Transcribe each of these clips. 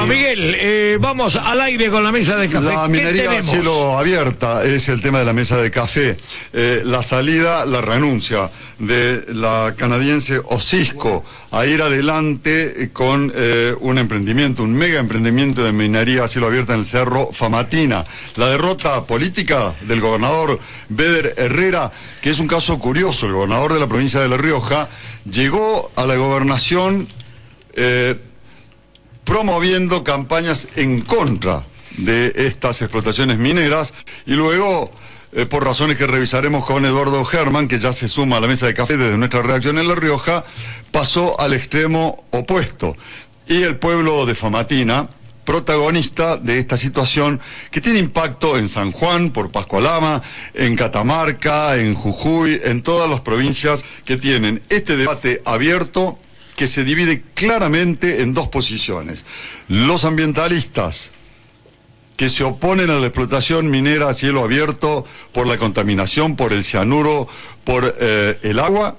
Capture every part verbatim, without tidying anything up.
Miguel, eh, vamos al aire con la mesa de café. La minería a cielo abierta es el tema de la mesa de café. Eh, la salida, la renuncia de la canadiense Osisko a ir adelante con eh, un emprendimiento, un mega emprendimiento de minería a cielo abierta en el Cerro Famatina. La derrota política del gobernador Beder Herrera, que es un caso curioso. El gobernador de la provincia de La Rioja llegó a la gobernación eh, promoviendo campañas en contra de estas explotaciones mineras y luego, eh, por razones que revisaremos con Eduardo Germán, que ya se suma a la mesa de café desde nuestra redacción en La Rioja, pasó al extremo opuesto. Y el pueblo de Famatina, protagonista de esta situación que tiene impacto en San Juan, por Pascualama, en Catamarca, en Jujuy, en todas las provincias que tienen este debate abierto, que se divide claramente en dos posiciones. Los ambientalistas, que se oponen a la explotación minera a cielo abierto por la contaminación, por el cianuro, por eh, el agua,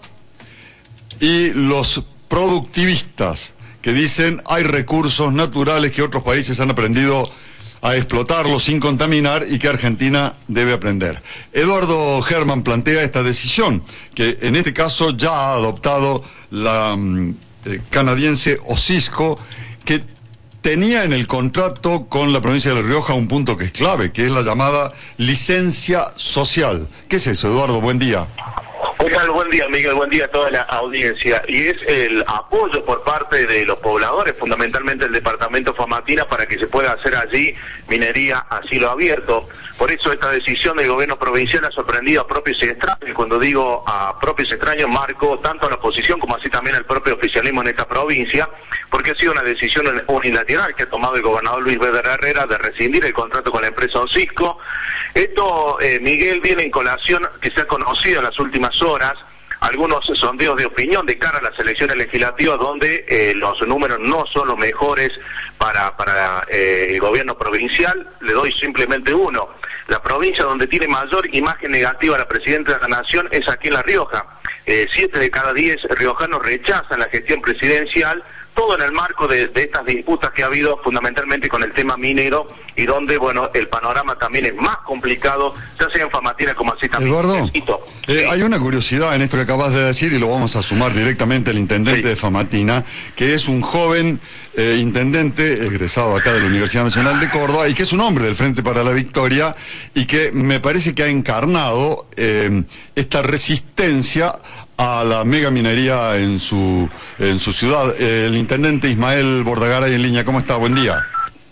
y los productivistas, que dicen hay recursos naturales que otros países han aprendido a explotarlos sin contaminar y que Argentina debe aprender. Eduardo Germán plantea esta decisión, que en este caso ya ha adoptado la mm, eh, canadiense Osisko, que tenía en el contrato con la provincia de La Rioja un punto que es clave, que es la llamada licencia social. ¿Qué es eso, Eduardo? Buen día. ¿Qué tal? Buen día, Miguel, buen día a toda la audiencia. Y es el apoyo por parte de los pobladores, fundamentalmente el departamento Famatina, para que se pueda hacer allí minería a cielo abierto. Por eso esta decisión del gobierno provincial ha sorprendido a propios y extraños. Y cuando digo a propios y extraños, marco tanto a la oposición como así también al propio oficialismo en esta provincia, porque ha sido una decisión unilateral que ha tomado el gobernador Luis Beder Herrera de rescindir el contrato con la empresa Osisko. Esto, eh, Miguel, viene en colación que se ha conocido en las últimas horas algunos sondeos de opinión de cara a las elecciones legislativas donde eh, los números no son los mejores para, para eh, el gobierno provincial. Le doy simplemente uno. La provincia donde tiene mayor imagen negativa la presidenta de la Nación es aquí en La Rioja. Eh, siete de cada diez riojanos rechazan la gestión presidencial, todo en el marco de, de estas disputas que ha habido fundamentalmente con el tema minero y donde, bueno, el panorama también es más complicado, ya sea en Famatina como así también. Eduardo, eh, sí. Hay una curiosidad en esto que acabas de decir y lo vamos a sumar directamente al intendente sí. de Famatina, que es un joven eh, intendente egresado acá de la Universidad Nacional de Córdoba y que es un hombre del Frente para la Victoria y que me parece que ha encarnado eh, esta resistencia a la mega minería en su en su ciudad. El intendente Ismael Bordagaray en línea. ¿Cómo está? Buen día.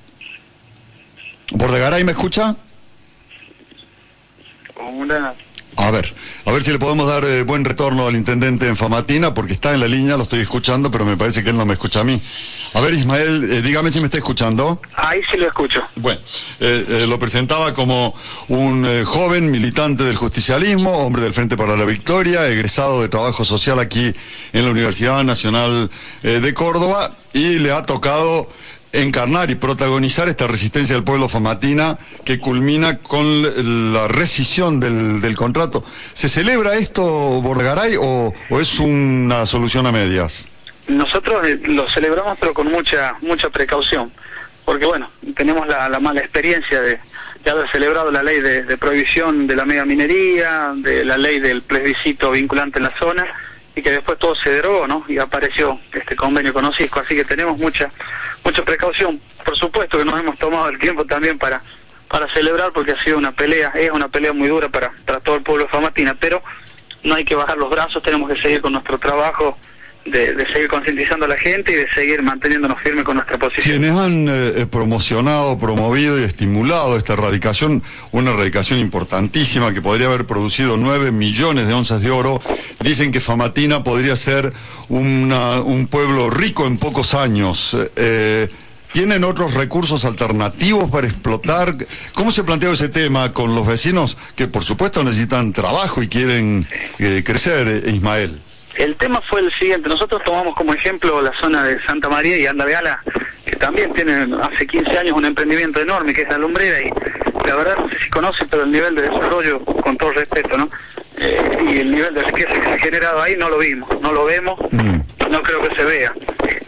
¿Bordagaray me escucha? Hola. A ver, a ver si le podemos dar eh, buen retorno al intendente en Famatina, porque está en la línea, lo estoy escuchando, pero me parece que él no me escucha a mí. A ver, Ismael, eh, dígame si me está escuchando. Ahí sí lo escucho. Bueno, eh, eh, lo presentaba como un eh, joven militante del justicialismo, hombre del Frente para la Victoria, egresado de trabajo social aquí en la Universidad Nacional eh, de Córdoba, y le ha tocado encarnar y protagonizar esta resistencia del pueblo famatina que culmina con la rescisión del, del contrato. ¿Se celebra esto, Bordagaray, o, o es una solución a medias? Nosotros lo celebramos, pero con mucha mucha precaución, porque bueno, tenemos la, la mala experiencia de, de haber celebrado la ley de, de prohibición de la mega minería, de la ley del plebiscito vinculante en la zona, y que después todo se derogó, ¿no? Y apareció este convenio con Osisko, así que tenemos mucha mucha precaución. Por supuesto que nos hemos tomado el tiempo también para para celebrar, porque ha sido una pelea, es una pelea muy dura para, para todo el pueblo de Famatina, pero no hay que bajar los brazos, tenemos que seguir con nuestro trabajo de, de seguir concientizando a la gente y de seguir manteniéndonos firmes con nuestra posición. Quienes han eh, promocionado, promovido y estimulado esta erradicación, una erradicación importantísima que podría haber producido nueve millones de onzas de oro, dicen que Famatina podría ser una, un pueblo rico en pocos años. Eh, ¿Tienen otros recursos alternativos para explotar? ¿Cómo se plantea ese tema con los vecinos que por supuesto necesitan trabajo y quieren eh, crecer, eh, Ismael? El tema fue el siguiente. Nosotros tomamos como ejemplo la zona de Santa María y Andaveala, que también tienen hace quince años un emprendimiento enorme que es la lumbrera, y la verdad no sé si conocen, pero el nivel de desarrollo, con todo respeto, ¿no? Eh, y el nivel de riqueza que se ha generado ahí no lo vimos, no lo vemos, mm. no creo que se vea.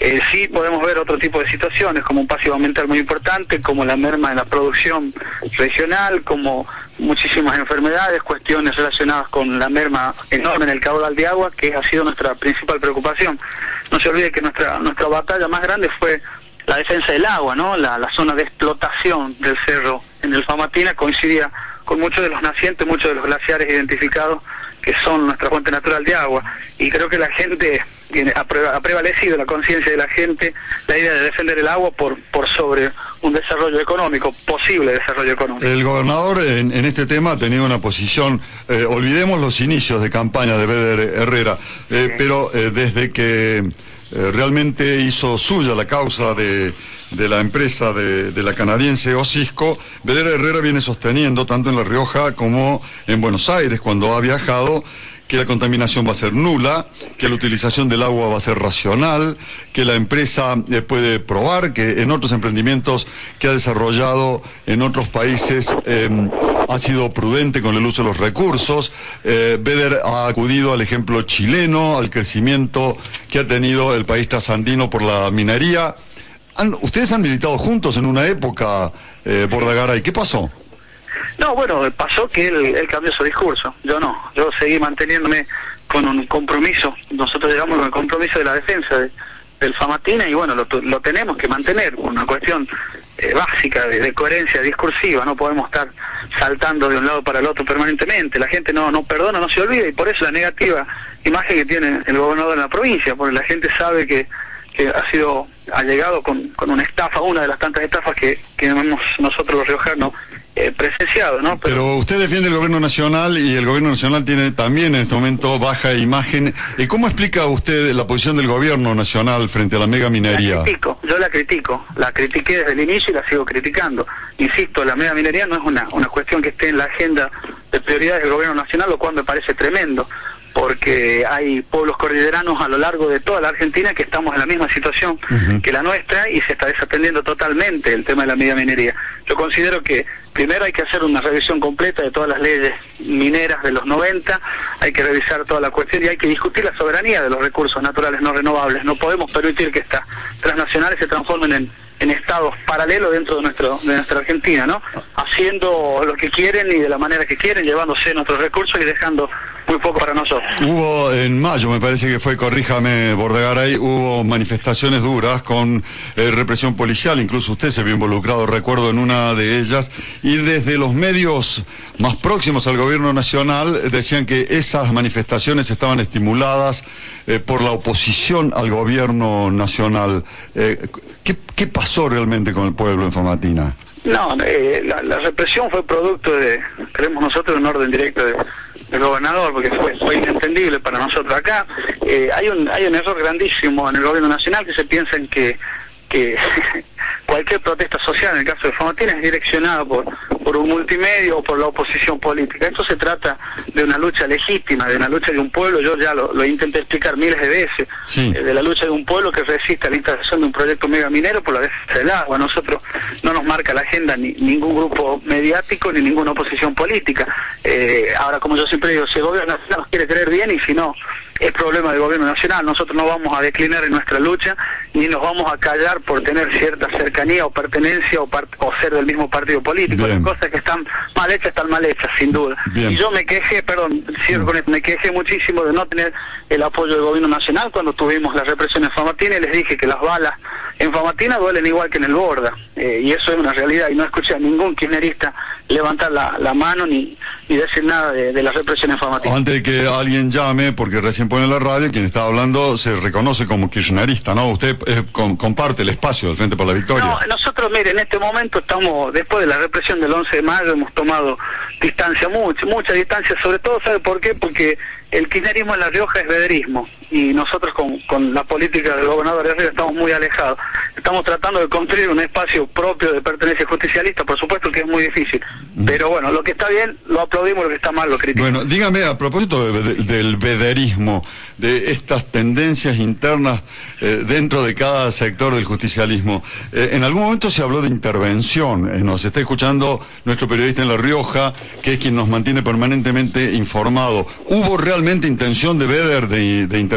Eh, sí podemos ver otro tipo de situaciones, como un pasivo ambiental muy importante, como la merma en la producción regional, como muchísimas enfermedades, cuestiones relacionadas con la merma enorme en el caudal de agua, que ha sido nuestra principal preocupación. No se olvide que nuestra nuestra batalla más grande fue la defensa del agua, ¿no? La, la zona de explotación del cerro en el Famatina coincidía con muchos de los nacientes, muchos de los glaciares identificados que son nuestra fuente natural de agua, y creo que la gente tiene, ha, pre, ha prevalecido la conciencia de la gente la idea de defender el agua por por sobre un desarrollo económico, posible desarrollo económico. El gobernador en, en este tema ha tenido una posición, eh, olvidemos los inicios de campaña de Beder Herrera, eh, sí. pero eh, desde que eh, realmente hizo suya la causa de de la empresa de, de la canadiense Osisco, Beder Herrera viene sosteniendo, tanto en La Rioja como en Buenos Aires, cuando ha viajado, que la contaminación va a ser nula, que la utilización del agua va a ser racional, que la empresa eh, puede probar que en otros emprendimientos que ha desarrollado en otros países eh, ha sido prudente con el uso de los recursos. Eh, Beder ha acudido al ejemplo chileno, al crecimiento que ha tenido el país trasandino por la minería. Han, ¿Ustedes han militado juntos en una época, eh, Bordagaray? ¿Qué pasó? No, bueno, pasó que él, él cambió su discurso. Yo no. Yo seguí manteniéndome con un compromiso. Nosotros llegamos con el compromiso de la defensa de, del Famatina y bueno, lo, lo tenemos que mantener. Una cuestión eh, básica de, de coherencia discursiva. No podemos estar saltando de un lado para el otro permanentemente. La gente no, no perdona, no se olvida, y por eso la negativa imagen que tiene el gobernador en la provincia, porque la gente sabe que que ha sido ha llegado con, con una estafa, una de las tantas estafas que, que hemos nosotros los riojanos eh, presenciado, ¿no? Pero, Pero usted defiende el gobierno nacional y el gobierno nacional tiene también en este momento baja imagen. ¿Y cómo explica usted la posición del gobierno nacional frente a la mega minería? La critico, yo la critico, la critiqué desde el inicio y la sigo criticando. Insisto, la mega minería no es una, una cuestión que esté en la agenda de prioridades del gobierno nacional, lo cual me parece tremendo, porque hay pueblos cordilleranos a lo largo de toda la Argentina que estamos en la misma situación uh-huh. que la nuestra y se está desatendiendo totalmente el tema de la mega minería. Yo considero que primero hay que hacer una revisión completa de todas las leyes mineras de los noventa, hay que revisar toda la cuestión y hay que discutir la soberanía de los recursos naturales no renovables. No podemos permitir que estas transnacionales se transformen en, en estados paralelos dentro de nuestro de nuestra Argentina, ¿no? Haciendo lo que quieren y de la manera que quieren, llevándose nuestros recursos y dejando muy poco para nosotros. Hubo en mayo, me parece que fue, corríjame Bordagaray, hubo manifestaciones duras con eh, represión policial, incluso usted se vio involucrado, recuerdo, en una de ellas, y desde los medios más próximos al gobierno nacional decían que esas manifestaciones estaban estimuladas eh, por la oposición al gobierno nacional. Eh, ¿qué, ¿Qué pasó realmente con el pueblo en Famatina? No, eh, la, la represión fue producto de, creemos nosotros, de un orden directo de, del gobernador, porque fue, fue inentendible para nosotros acá. Eh, hay un hay un error grandísimo en el gobierno nacional, que se piensa en que que cualquier protesta social, en el caso de Famatina, es direccionada por por un multimedio o por la oposición política. Esto se trata de una lucha legítima, de una lucha de un pueblo, yo ya lo, lo intenté explicar miles de veces, sí. eh, de la lucha de un pueblo que resiste a la instalación de un proyecto mega minero por la defensa del agua. Nosotros no nos marca la agenda ni ningún grupo mediático ni ninguna oposición política. Eh, ahora, como yo siempre digo, si el gobierno nacional nos quiere creer bien, y si no, es problema del gobierno nacional. Nosotros no vamos a declinar en nuestra lucha, ni nos vamos a callar por tener cierta cercanía o pertenencia o, part o ser del mismo partido político. Bien. Las cosas que están mal hechas están mal hechas, sin duda. Bien. Y yo me quejé, perdón, cierro con esto, me quejé muchísimo de no tener el apoyo del gobierno nacional cuando tuvimos la represión en Famatina, y les dije que las balas en Famatina duelen igual que en el Borda, eh, y eso es una realidad, y no escuché a ningún kirchnerista levantar la, la mano ni, ni decir nada de, de la represión en Famatina. Antes de que alguien llame, porque recién pone la radio, quien está hablando se reconoce como kirchnerista, ¿no? Usted eh, com comparte el espacio del Frente por la Victoria. No, nosotros, mire, en este momento estamos, después de la represión del once de mayo, hemos tomado distancia, mucha, mucha distancia, sobre todo, ¿sabe por qué? Porque el kirchnerismo en La Rioja es bederismo, y nosotros con, con la política del gobernador Herrera estamos muy alejados. Estamos tratando de construir un espacio propio de pertenencia justicialista, por supuesto que es muy difícil, pero bueno, lo que está bien lo aplaudimos, lo que está mal lo criticamos. Bueno, dígame, a propósito de, de, del bederismo, de estas tendencias internas eh, dentro de cada sector del justicialismo, eh, en algún momento se habló de intervención, eh, nos está escuchando nuestro periodista en La Rioja, que es quien nos mantiene permanentemente informado. ¿Hubo realmente intención de Beder de, de intervención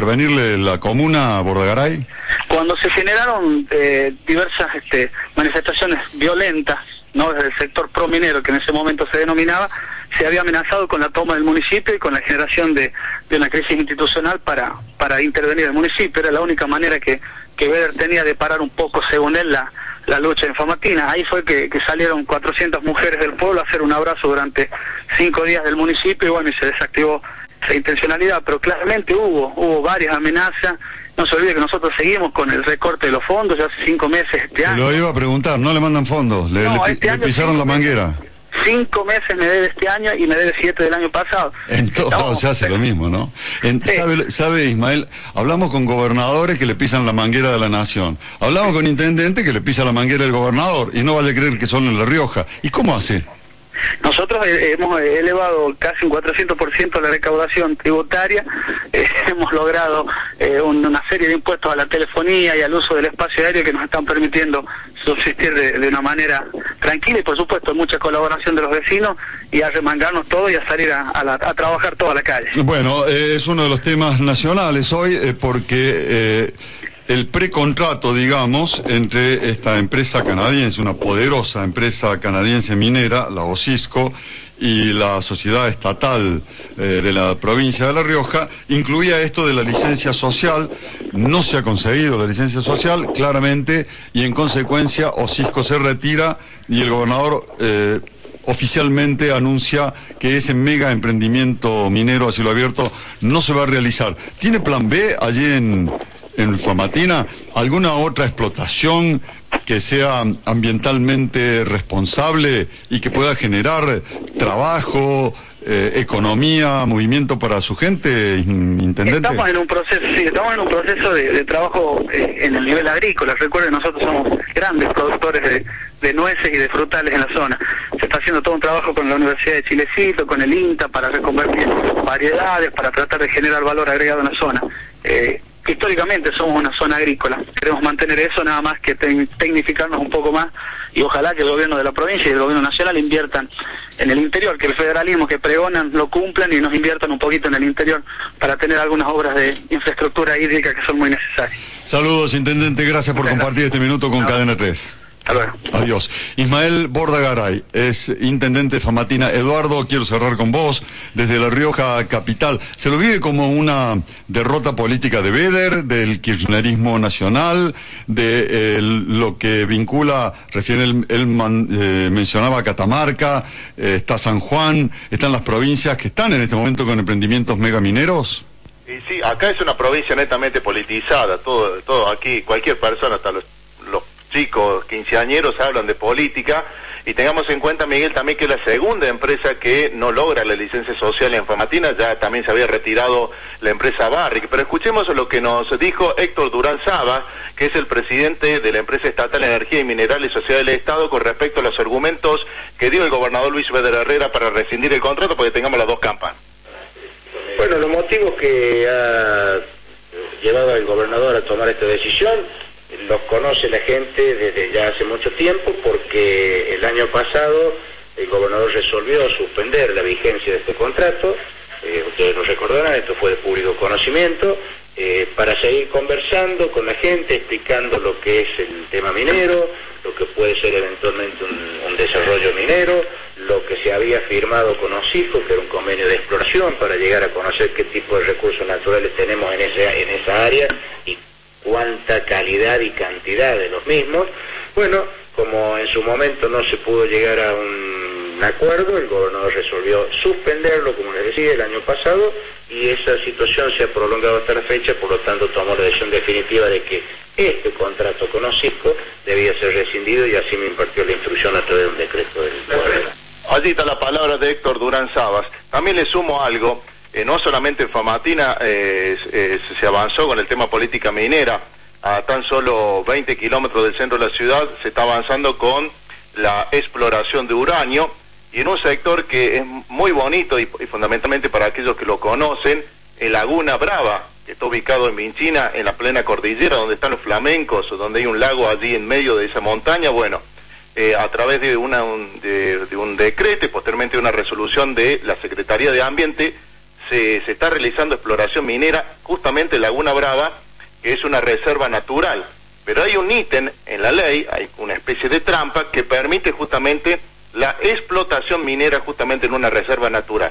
intervenirle la comuna, Bordagaray? Cuando se generaron eh, diversas este, manifestaciones violentas, no desde el sector prominero, que en ese momento se denominaba, se había amenazado con la toma del municipio y con la generación de, de una crisis institucional para, para intervenir el municipio. Era la única manera que, que Beder tenía de parar un poco, según él, la, la lucha en Famatina. Ahí fue que, que salieron cuatrocientas mujeres del pueblo a hacer un abrazo durante cinco días del municipio y bueno, y se desactivó esa intencionalidad, pero claramente hubo, hubo varias amenazas. No se olvide que nosotros seguimos con el recorte de los fondos ya hace cinco meses este año. Lo iba a preguntar, ¿no le mandan fondos? ¿Le, no, le, este le año pisaron la manguera? Meses, cinco meses me debe este año y me debe siete del año pasado. En todos lados se hace lo mismo, ¿no? En, sí. sabe, sabe, Ismael, hablamos con gobernadores que le pisan la manguera de la nación. Hablamos con intendentes que le pisa la manguera del gobernador. Y no vale creer que son en La Rioja. ¿Y cómo hace? Nosotros eh, hemos elevado casi un cuatrocientos por ciento la recaudación tributaria, eh, hemos logrado eh, un, una serie de impuestos a la telefonía y al uso del espacio aéreo que nos están permitiendo subsistir de, de una manera tranquila y por supuesto mucha colaboración de los vecinos y a remangarnos todo y a salir a, a, la, a trabajar toda la calle. Bueno, eh, es uno de los temas nacionales hoy eh, porque... Eh, el precontrato, digamos, entre esta empresa canadiense, una poderosa empresa canadiense minera, la OSISCO, y la sociedad estatal eh, de la provincia de La Rioja, incluía esto de la licencia social. No se ha conseguido la licencia social, claramente, y en consecuencia OSISCO se retira y el gobernador... Eh, oficialmente anuncia que ese mega emprendimiento minero a cielo abierto no se va a realizar. ¿Tiene plan B allí en, en Famatina? ¿Alguna otra explotación que sea ambientalmente responsable y que pueda generar trabajo, eh, economía, movimiento para su gente, intendente? Estamos en un proceso, sí, estamos en un proceso de, de trabajo eh, en el nivel agrícola. Recuerden, nosotros somos grandes productores de, de nueces y de frutales en la zona. Se está haciendo todo un trabajo con la Universidad de Chilecito, con el INTA, para reconvertir variedades, para tratar de generar valor agregado en la zona. Eh, históricamente somos una zona agrícola, queremos mantener eso, nada más que te tecnificarnos un poco más y ojalá que el gobierno de la provincia y el gobierno nacional inviertan en el interior, que el federalismo que pregonan lo cumplan y nos inviertan un poquito en el interior para tener algunas obras de infraestructura hídrica que son muy necesarias. Saludos, intendente, gracias por compartir este minuto con Cadena tres. Hasta luego. Adiós. Ismael Bordagaray es intendente de Famatina. Eduardo, quiero cerrar con vos, desde La Rioja capital. ¿Se lo vive como una derrota política de Beder, del kirchnerismo nacional, de eh, lo que vincula, recién él, él man, eh, mencionaba Catamarca, eh, está San Juan, están las provincias que están en este momento con emprendimientos megamineros? Y sí, acá es una provincia netamente politizada, todo, todo aquí, cualquier persona, hasta los, los chicos quinceañeros hablan de política, y tengamos en cuenta, Miguel, también que la segunda empresa que no logra la licencia social en Famatina, ya también se había retirado la empresa Barrick. Pero escuchemos lo que nos dijo Héctor Durán Saba, que es el presidente de la empresa estatal de Energía y Minerales y Sociedad del Estado, con respecto a los argumentos que dio el gobernador Luis Beder Herrera para rescindir el contrato, porque tengamos las dos campanas. Bueno, los motivos que ha llevado al gobernador a tomar esta decisión los conoce la gente desde ya hace mucho tiempo, porque el año pasado el gobernador resolvió suspender la vigencia de este contrato, eh, ustedes lo recordarán, esto fue de público conocimiento, eh, para seguir conversando con la gente, explicando lo que es el tema minero, lo que puede ser eventualmente un, un desarrollo minero, lo que se había firmado con OSISCO, que era un convenio de exploración para llegar a conocer qué tipo de recursos naturales tenemos en, ese, en esa área y cuánta calidad y cantidad de los mismos. Bueno, como en su momento no se pudo llegar a un acuerdo, el gobernador resolvió suspenderlo, como les decía, el año pasado, y esa situación se ha prolongado hasta la fecha, por lo tanto tomó la decisión definitiva de que este contrato con OSISCO debía ser rescindido, y así me impartió la instrucción a través de un decreto del gobernador. Allí está la palabra de Héctor Durán Sabas. También le sumo algo. Eh, no solamente en Famatina eh, eh, se avanzó con el tema política minera, a tan solo veinte kilómetros del centro de la ciudad se está avanzando con la exploración de uranio, y en un sector que es muy bonito y, y fundamentalmente para aquellos que lo conocen, en Laguna Brava, que está ubicado en Vinchina, en la plena cordillera, donde están los flamencos, donde hay un lago allí en medio de esa montaña. Bueno, eh, a través de, una, un, de, de un decreto y posteriormente una resolución de la Secretaría de Ambiente, se, se está realizando exploración minera justamente en Laguna Brava, que es una reserva natural. Pero hay un ítem en la ley, hay una especie de trampa que permite justamente la explotación minera justamente en una reserva natural.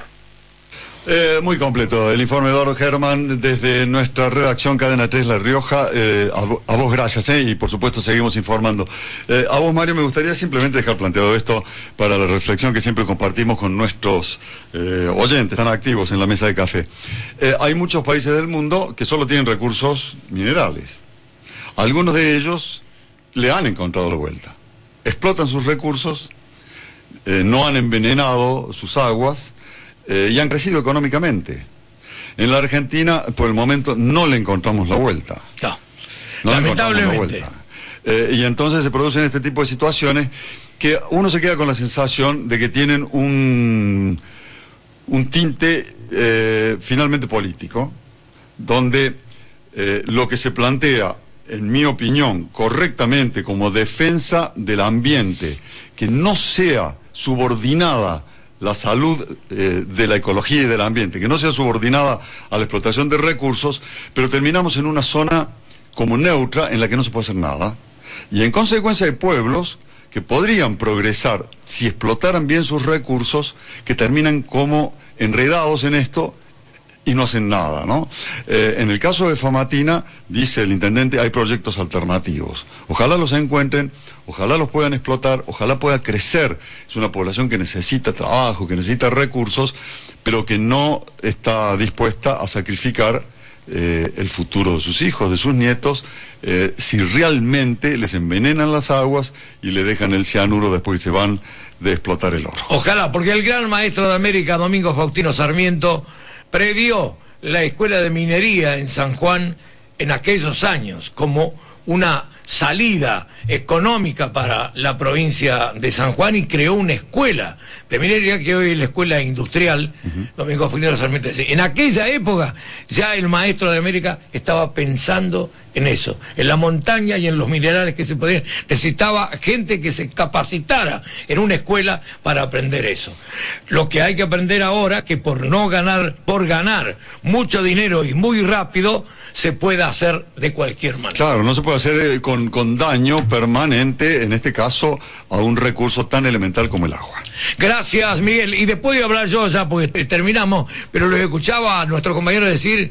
Eh, muy completo el informe de Eduardo Germán desde nuestra redacción Cadena tres La Rioja. Eh, a, vo, a vos gracias, eh, y por supuesto seguimos informando. Eh, a vos, Mario, me gustaría simplemente dejar planteado esto para la reflexión que siempre compartimos con nuestros eh, oyentes tan activos en la mesa de café. Eh, hay muchos países del mundo que solo tienen recursos minerales. Algunos de ellos le han encontrado la vuelta. Explotan sus recursos, eh, no han envenenado sus aguas, Eh, y han crecido económicamente. En la Argentina, por el momento, no le encontramos la vuelta. No, no lamentablemente. Le encontramos la vuelta. Eh, y entonces se producen este tipo de situaciones que uno se queda con la sensación de que tienen un, un tinte eh, finalmente político, donde eh, lo que se plantea, en mi opinión, correctamente como defensa del ambiente, que no sea subordinada la salud eh, de la ecología y del ambiente, que no sea subordinada a la explotación de recursos, pero terminamos en una zona como neutra en la que no se puede hacer nada, y en consecuencia hay pueblos que podrían progresar si explotaran bien sus recursos, que terminan como enredados en esto y no hacen nada, ¿no? Eh, en el caso de Famatina, dice el intendente, hay proyectos alternativos. Ojalá los encuentren, ojalá los puedan explotar, ojalá pueda crecer. Es una población que necesita trabajo, que necesita recursos, pero que no está dispuesta a sacrificar eh, el futuro de sus hijos, de sus nietos, eh, si realmente les envenenan las aguas y le dejan el cianuro después que se van de explotar el oro. Ojalá, porque el gran maestro de América, Domingo Faustino Sarmiento, previó la escuela de minería en San Juan en aquellos años como una salida económica para la provincia de San Juan, y creó una escuela de minería que hoy es la escuela industrial. uh-huh. Domingo Faustino Sarmiento. En aquella época ya el maestro de América estaba pensando en eso, en la montaña y en los minerales que se podían. Necesitaba gente que se capacitara en una escuela para aprender eso. Lo que hay que aprender ahora, que por no ganar, por ganar mucho dinero y muy rápido, se puede hacer de cualquier manera. Claro, no se puede hacer eh, con, con daño permanente, en este caso, a un recurso tan elemental como el agua. Gracias, Miguel. Y después de hablar yo ya, porque terminamos, pero lo escuchaba a nuestro compañero decir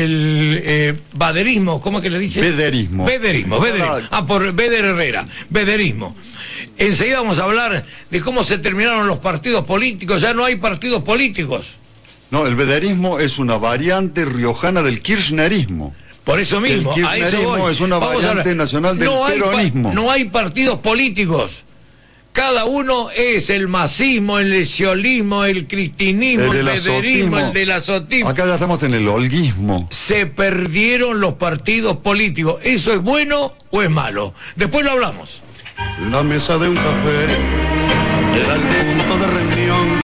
el eh, baderismo, ¿cómo es que le dice? Bederismo. Bederismo, bederismo. Ah, por Beder Herrera, bederismo. Enseguida vamos a hablar de cómo se terminaron los partidos políticos. Ya no hay partidos políticos. No, el bederismo es una variante riojana del kirchnerismo. Por eso mismo, el a eso voy. Es una Vamos variante nacional del no peronismo. Hay, no hay partidos políticos. Cada uno es el masismo, el lesiolismo, el cristinismo, el, el bederismo, el del azotismo. Acá ya estamos en el holguismo. Se perdieron los partidos políticos. ¿Eso es bueno o es malo? Después lo hablamos. La mesa de un café era el punto de reunión.